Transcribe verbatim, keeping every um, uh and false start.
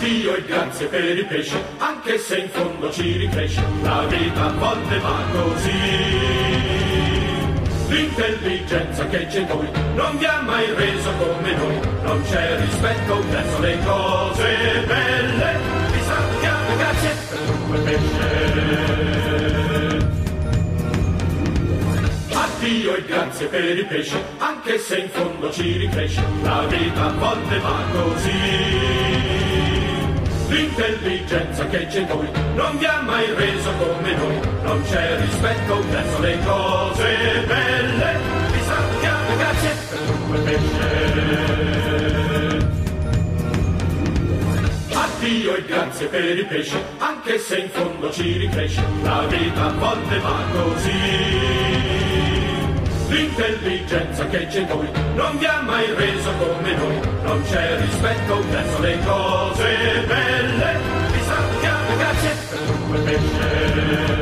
Addio e grazie per i pesci, anche se in fondo ci ricresce, la vita a volte va così. L'intelligenza che c'è in voi non vi ha mai reso come noi, non c'è rispetto verso le cose belle, vi sappiamo grazie per dunque pesce. Addio e grazie per i pesci, anche se in fondo ci ricresce, la vita a volte va così. L'intelligenza che c'è in voi non vi ha mai reso come noi, non c'è rispetto verso le cose belle, vi sappiamo grazie per dunque pesce. Addio e grazie per i pesci, anche se in fondo ci ricresce, la vita a volte va così. L'intelligenza che c'è in voi non vi ha mai reso come noi, non c'è rispetto verso le cose belle, vi sappiamo grazie per dunque pesce.